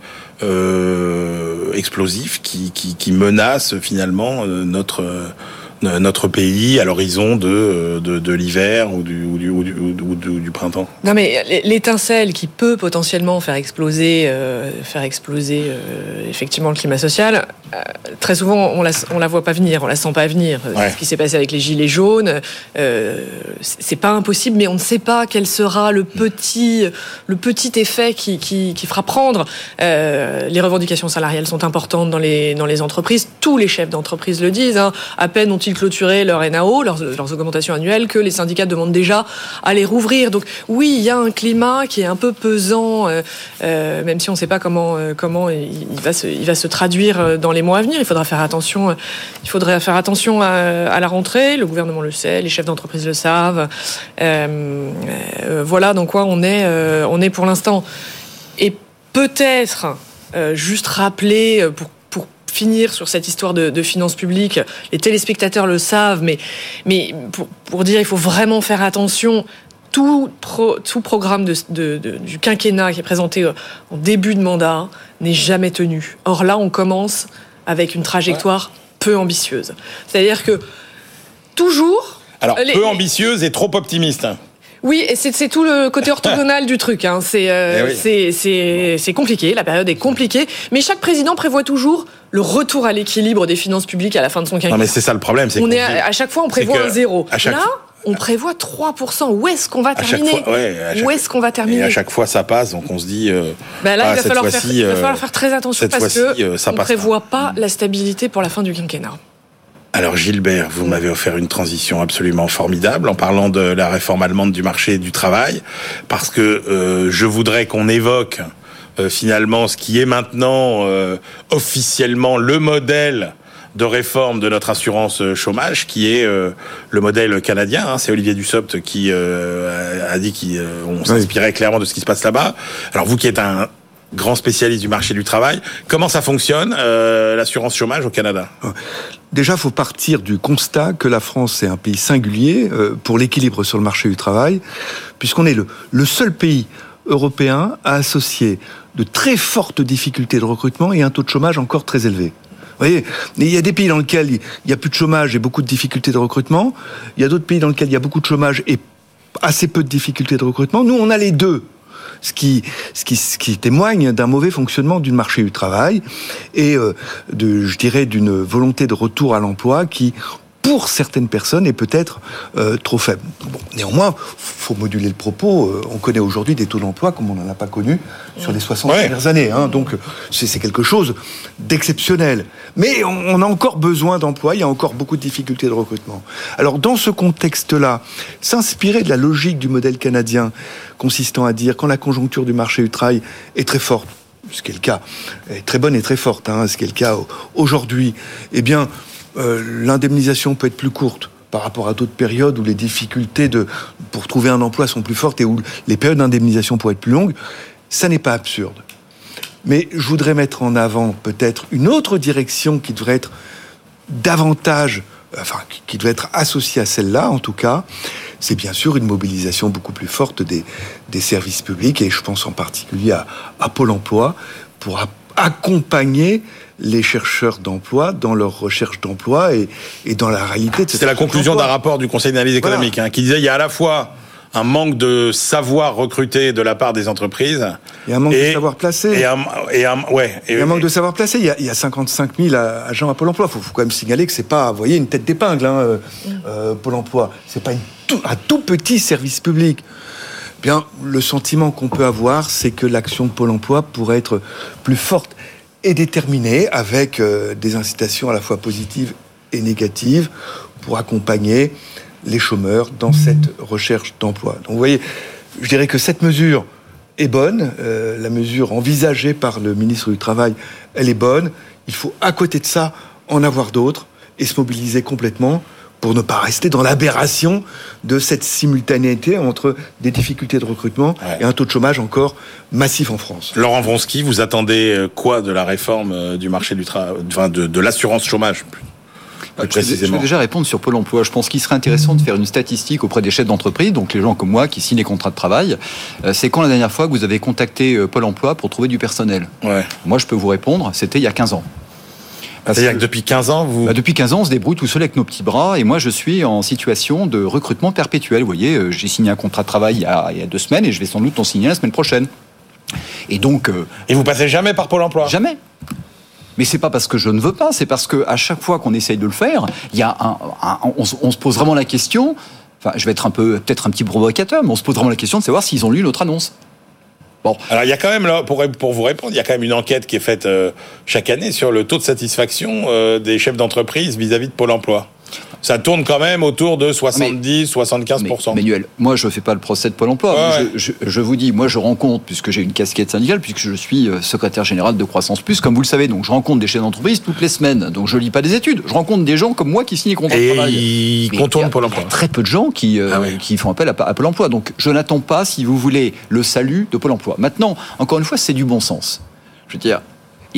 explosif qui menace finalement notre pays à l'horizon de l'hiver ou du printemps? Non, mais l'étincelle qui peut potentiellement faire exploser effectivement le climat social, très souvent on la voit pas venir, on la sent pas venir. Ouais. Ce qui s'est passé avec les gilets jaunes, c'est pas impossible, mais on ne sait pas quel sera le petit effet qui fera prendre. Les revendications salariales sont importantes dans les entreprises. Tous les chefs d'entreprise le disent. À peine ont-ils clôturé leur NAO, leurs augmentations annuelles, que les syndicats demandent déjà à les rouvrir. Donc oui, il y a un climat qui est un peu pesant, même si on ne sait pas comment il va se traduire dans les mois à venir. Il faudra faire attention à la rentrée. Le gouvernement le sait, les chefs d'entreprise le savent. Voilà dans quoi on est pour l'instant. Et peut-être juste rappeler pour finir sur cette histoire de finances publiques, les téléspectateurs le savent, mais pour dire, il faut vraiment faire attention. Tout programme du quinquennat qui est présenté en début de mandat n'est jamais tenu. Or là, on commence avec une trajectoire peu ambitieuse. C'est-à-dire que toujours... Alors, peu ambitieuse et trop optimiste. Oui, et c'est tout le côté orthogonal du truc. Hein. C'est compliqué, la période est compliquée, mais chaque président prévoit toujours le retour à l'équilibre des finances publiques à la fin de son quinquennat. Non, mais c'est ça le problème. À chaque fois, on prévoit un zéro. Là, on prévoit 3%. Où est-ce qu'on va terminer ? Où est-ce qu'on va terminer ? Et à chaque fois, ça passe, donc on se dit... là, il va falloir faire très attention parce qu'on ne prévoit pas la stabilité pour la fin du quinquennat. Alors Gilbert, vous m'avez offert une transition absolument formidable en parlant de la réforme allemande du marché du travail, parce que je voudrais qu'on évoque finalement ce qui est maintenant officiellement le modèle de réforme de notre assurance chômage, qui est le modèle canadien. Hein. C'est Olivier Dussopt qui a dit qu'on s'inspirait clairement de ce qui se passe là-bas. Alors vous qui êtes un grand spécialiste du marché du travail, comment ça fonctionne, l'assurance chômage au Canada ? Déjà, il faut partir du constat que la France est un pays singulier pour l'équilibre sur le marché du travail, puisqu'on est le seul pays européen à associer de très fortes difficultés de recrutement et un taux de chômage encore très élevé. Vous voyez, il y a des pays dans lesquels il y a plus de chômage et beaucoup de difficultés de recrutement. Il y a d'autres pays dans lesquels il y a beaucoup de chômage et assez peu de difficultés de recrutement. Nous, on a les deux. Ce qui témoigne d'un mauvais fonctionnement du marché du travail et je dirais d'une volonté de retour à l'emploi qui, pour certaines personnes, est peut-être trop faible. Bon, néanmoins, faut moduler le propos. On connaît aujourd'hui des taux d'emploi comme on n'en a pas connu sur les 60 dernières années. Hein, donc, c'est quelque chose d'exceptionnel. Mais on a encore besoin d'emploi. Il y a encore beaucoup de difficultés de recrutement. Alors, dans ce contexte-là, s'inspirer de la logique du modèle canadien consistant à dire quand la conjoncture du marché du travail est très forte, ce qui est le cas, est très bonne et très forte, hein, ce qui est le cas aujourd'hui, eh bien, l'indemnisation peut être plus courte par rapport à d'autres périodes où les difficultés pour trouver un emploi sont plus fortes et où les périodes d'indemnisation pourraient être plus longues. Ça n'est pas absurde. Mais je voudrais mettre en avant peut-être une autre direction qui devrait être davantage, qui devrait être associée à celle-là en tout cas. C'est bien sûr une mobilisation beaucoup plus forte des services publics et je pense en particulier à Pôle emploi pour accompagner les chercheurs d'emploi dans leur recherche d'emploi et dans la réalité de cette C'est la conclusion d'un rapport du Conseil d'analyse économique qui disait il y a à la fois un manque de savoir recruter de la part des entreprises et un manque de savoir placer. Et un manque de savoir placer. Il y a 55 000 agents à Pôle emploi. Faut quand même signaler que c'est pas, vous voyez, une tête d'épingle, Pôle emploi. C'est pas un tout petit service public. Bien, le sentiment qu'on peut avoir, c'est que l'action de Pôle emploi pourrait être plus forte et déterminée avec des incitations à la fois positives et négatives pour accompagner les chômeurs dans cette recherche d'emploi. Donc vous voyez, je dirais que cette mesure est bonne, la mesure envisagée par le ministre du Travail, elle est bonne. Il faut à côté de ça en avoir d'autres et se mobiliser complètement pour ne pas rester dans l'aberration de cette simultanéité entre des difficultés de recrutement et un taux de chômage encore massif en France. Laurent Vronsky, vous attendez quoi de la réforme du marché du travail, de l'assurance chômage Je vais déjà répondre sur Pôle emploi. Je pense qu'il serait intéressant de faire une statistique auprès des chefs d'entreprise, donc les gens comme moi qui signent les contrats de travail. C'est quand la dernière fois que vous avez contacté Pôle emploi pour trouver du personnel ? Moi, je peux vous répondre, c'était il y a 15 ans. C'est-à-dire que depuis 15 ans, depuis 15 ans, on se débrouille tout seul avec nos petits bras, et moi, je suis en situation de recrutement perpétuel. Vous voyez, j'ai signé un contrat de travail il y a 2 semaines, et je vais sans doute en signer la semaine prochaine. Et donc... Et vous passez jamais par Pôle emploi ? Jamais. Mais c'est pas parce que je ne veux pas, c'est parce que à chaque fois qu'on essaye de le faire, il y a on se pose vraiment la question. Enfin, je vais être peut-être un petit provocateur, mais on se pose vraiment la question de savoir s'ils ont lu notre annonce. Bon. Alors il y a quand même là, pour vous répondre, il y a quand même une enquête qui est faite chaque année sur le taux de satisfaction des chefs d'entreprise vis-à-vis de Pôle emploi. Ça tourne quand même autour de 70-75%. Manuel, moi je ne fais pas le procès de Pôle emploi. Je vous dis, moi je rencontre, puisque j'ai une casquette syndicale, puisque je suis secrétaire général de Croissance Plus, comme vous le savez, donc je rencontre des chefs d'entreprise toutes les semaines. Donc je lis pas des études, je rencontre des gens comme moi qui signent les contrats de travail. Et ils contournent Pôle emploi. Il y a très peu de gens qui font appel à Pôle emploi. Donc je n'attends pas, si vous voulez, le salut de Pôle emploi. Maintenant, encore une fois, c'est du bon sens. Je veux dire...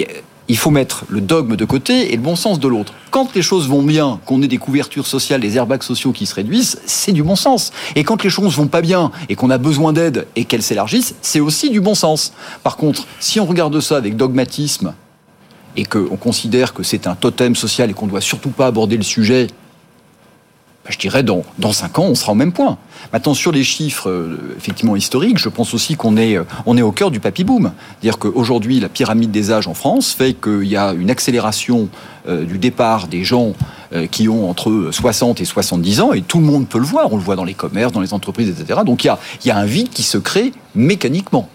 Il faut mettre le dogme de côté et le bon sens de l'autre. Quand les choses vont bien, qu'on ait des couvertures sociales, des airbags sociaux qui se réduisent, c'est du bon sens. Et quand les choses vont pas bien et qu'on a besoin d'aide et qu'elles s'élargissent, c'est aussi du bon sens. Par contre, si on regarde ça avec dogmatisme et qu'on considère que c'est un totem social et qu'on ne doit surtout pas aborder le sujet, je dirais dans 5 ans, on sera au même point. Maintenant, sur les chiffres effectivement historiques, je pense aussi qu'on est au cœur du papy-boom. C'est-à-dire qu'aujourd'hui, la pyramide des âges en France fait qu'il y a une accélération du départ des gens qui ont entre 60 et 70 ans, et tout le monde peut le voir. On le voit dans les commerces, dans les entreprises, etc. Donc il y a un vide qui se crée mécaniquement.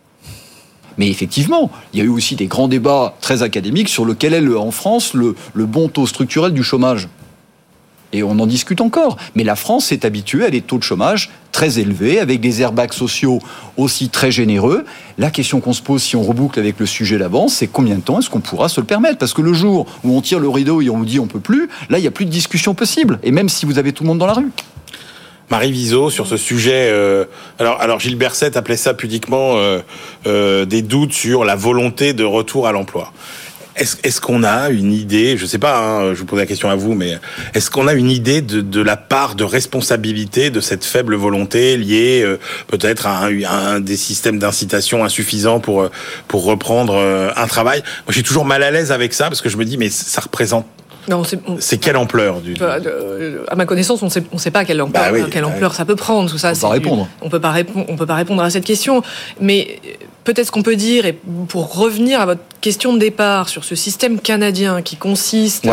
Mais effectivement, il y a eu aussi des grands débats très académiques sur lequel est, en France, le bon taux structurel du chômage. Et on en discute encore. Mais la France est habituée à des taux de chômage très élevés, avec des airbags sociaux aussi très généreux. La question qu'on se pose, si on reboucle avec le sujet d'avant, c'est combien de temps est-ce qu'on pourra se le permettre ? Parce que le jour où on tire le rideau et on nous dit on peut plus, là, il n'y a plus de discussion possible. Et même si vous avez tout le monde dans la rue. Marie Vizot, sur ce sujet, alors Gilles Berset appelait ça pudiquement des doutes sur la volonté de retour à l'emploi. Est-ce qu'on a une idée, je sais pas, je vous pose la question à vous, mais est-ce qu'on a une idée de la part de responsabilité de cette faible volonté liée peut-être à un des systèmes d'incitation insuffisants pour reprendre un travail ? Moi, je suis toujours mal à l'aise avec ça parce que je me dis, mais ça représente. Non, c'est quelle ampleur à ma connaissance, on sait pas quelle ampleur ça peut prendre, tout ça. On peut pas répondre à cette question. Mais peut-être ce qu'on peut dire, et pour revenir à votre question de départ sur ce système canadien qui consiste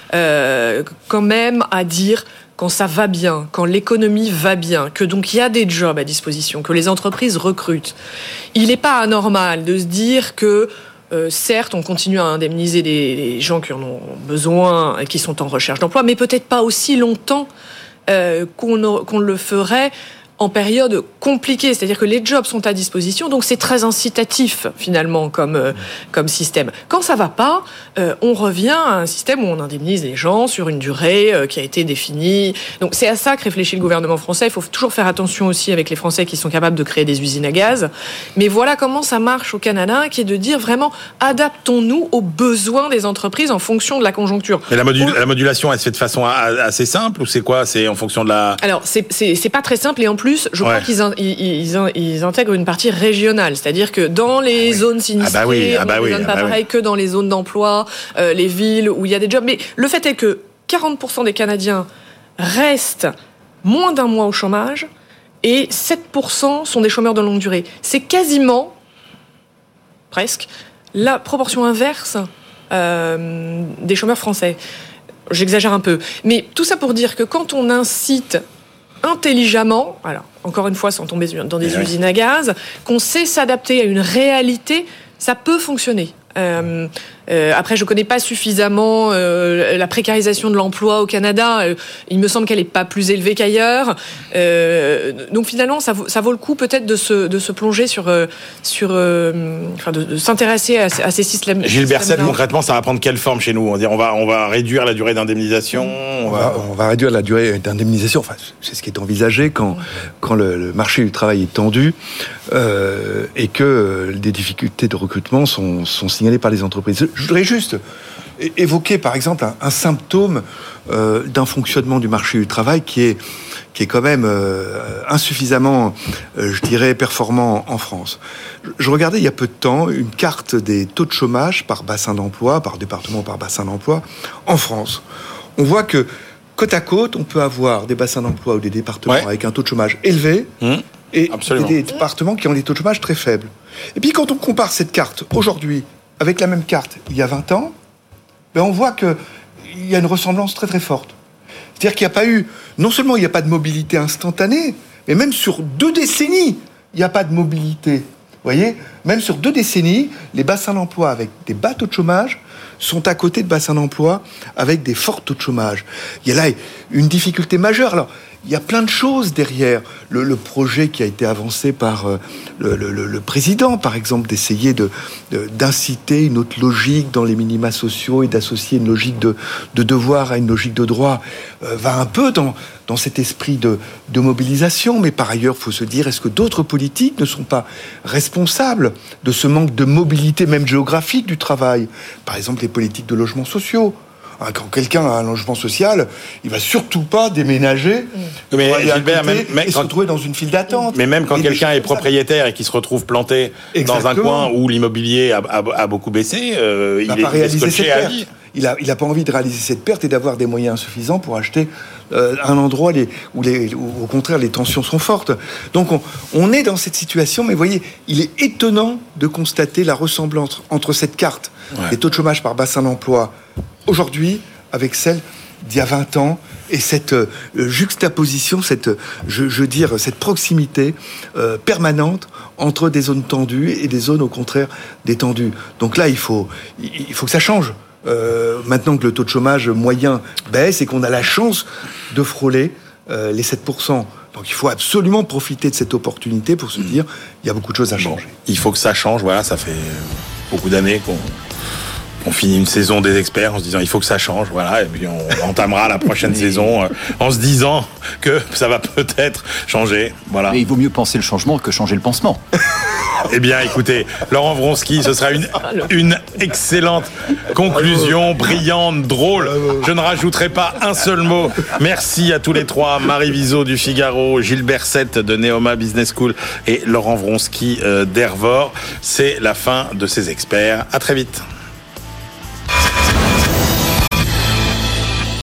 quand même à dire quand ça va bien, quand l'économie va bien, que donc il y a des jobs à disposition, que les entreprises recrutent. Il n'est pas anormal de se dire que certes, on continue à indemniser des gens qui en ont besoin et qui sont en recherche d'emploi, mais peut-être pas aussi longtemps qu'on le ferait en période compliquée. C'est-à-dire que les jobs sont à disposition, donc c'est très incitatif finalement comme système. Quand ça va pas, on revient à un système où on indemnise les gens sur une durée qui a été définie. Donc c'est à ça que réfléchit le gouvernement français. Il faut toujours faire attention aussi avec les Français qui sont capables de créer des usines à gaz. Mais voilà comment ça marche au Canada, qui est de dire vraiment adaptons-nous aux besoins des entreprises en fonction de la conjoncture. Mais la modulation, elle se fait de façon assez simple ou c'est quoi ? C'est en fonction de la... Alors c'est pas très simple, et en plus je crois qu'ils intègrent une partie régionale, c'est-à-dire que dans les zones sinistrées, on ne raisonne pas pareil que dans les zones d'emploi, les villes où il y a des jobs. Mais le fait est que 40% des Canadiens restent moins d'un mois au chômage et 7% sont des chômeurs de longue durée. C'est quasiment, presque, la proportion inverse des chômeurs français. J'exagère un peu. Mais tout ça pour dire que quand on incite intelligemment, alors encore une fois sans tomber dans des usines à gaz, qu'on sait s'adapter à une réalité, ça peut fonctionner. Après, je connais pas suffisamment la précarisation de l'emploi au Canada. Il me semble qu'elle est pas plus élevée qu'ailleurs. Donc finalement, ça vaut le coup peut-être de se plonger de s'intéresser à ces systèmes. Gilles Berset, concrètement, ça va prendre quelle forme chez nous ? On va réduire la durée d'indemnisation. On va réduire la durée d'indemnisation. Enfin, c'est ce qui est envisagé quand le marché du travail est tendu et que des difficultés de recrutement sont signalées par les entreprises. Je voudrais juste évoquer, par exemple, un symptôme d'un fonctionnement du marché du travail qui est quand même insuffisamment, je dirais, performant en France. Je regardais il y a peu de temps une carte des taux de chômage par bassin d'emploi, par département, par bassin d'emploi, en France. On voit que, côte à côte, on peut avoir des bassins d'emploi ou des départements avec un taux de chômage élevé et des départements qui ont des taux de chômage très faibles. Et puis, quand on compare cette carte aujourd'hui avec la même carte il y a 20 ans, on voit qu'il y a une ressemblance très très forte. C'est-à-dire qu'il n'y a pas eu, non seulement il n'y a pas de mobilité instantanée, mais même sur 2 décennies, il n'y a pas de mobilité. Vous voyez ? Même sur 2 décennies, les bassins d'emploi avec des bas taux de chômage sont à côté de bassins d'emploi avec des forts taux de chômage. Il y a là une difficulté majeure. Alors, il y a plein de choses derrière. Le projet qui a été avancé par le président, par exemple, d'essayer d'inciter une autre logique dans les minima sociaux et d'associer une logique de devoir à une logique de droit, va un peu dans cet esprit de mobilisation. Mais par ailleurs, il faut se dire, est-ce que d'autres politiques ne sont pas responsables de ce manque de mobilité, même géographique, du travail ? Par exemple, les politiques de logements sociaux. Quand quelqu'un a un logement social, il va surtout pas déménager. Mais Gilbert, et se retrouver dans une file d'attente. Mais même quand quelqu'un est propriétaire et qui se retrouve planté dans un coin où l'immobilier a beaucoup baissé, il n'a pas réalisé cette perte. Vie. Il n'a pas envie de réaliser cette perte et d'avoir des moyens suffisants pour acheter un endroit où au contraire les tensions sont fortes. Donc on est dans cette situation, mais vous voyez, il est étonnant de constater la ressemblance entre cette carte des taux de chômage par bassin d'emploi aujourd'hui avec celle d'il y a 20 ans et cette juxtaposition, cette proximité permanente entre des zones tendues et des zones au contraire détendues. Donc là, il faut que ça change. Maintenant que le taux de chômage moyen baisse et qu'on a la chance de frôler les 7%. Donc il faut absolument profiter de cette opportunité pour se dire il y a beaucoup de choses à changer. Il faut que ça change, voilà, ça fait beaucoup d'années qu'on finit une saison des experts en se disant il faut que ça change, voilà, et puis on entamera la prochaine saison en se disant que ça va peut-être changer, voilà. Mais il vaut mieux penser le changement que changer le pansement. Eh bien, écoutez, Laurent Vronsky, ce sera une excellente conclusion, brillante, drôle. Je ne rajouterai pas un seul mot. Merci à tous les trois, Marie Viseau du Figaro, Gilbert Sett de Neoma Business School et Laurent Vronsky d'Hervor. C'est la fin de ces experts. À très vite.